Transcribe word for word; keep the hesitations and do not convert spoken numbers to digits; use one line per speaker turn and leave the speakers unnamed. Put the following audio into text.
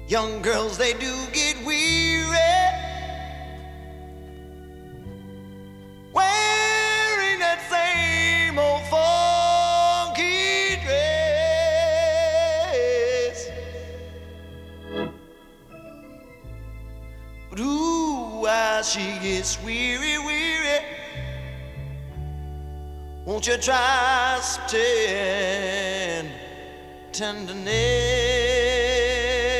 Young girls, they do get weary wearing that same old funky dress. But ooh, why she gets weary, weary. Won't you try some ten- tenderness?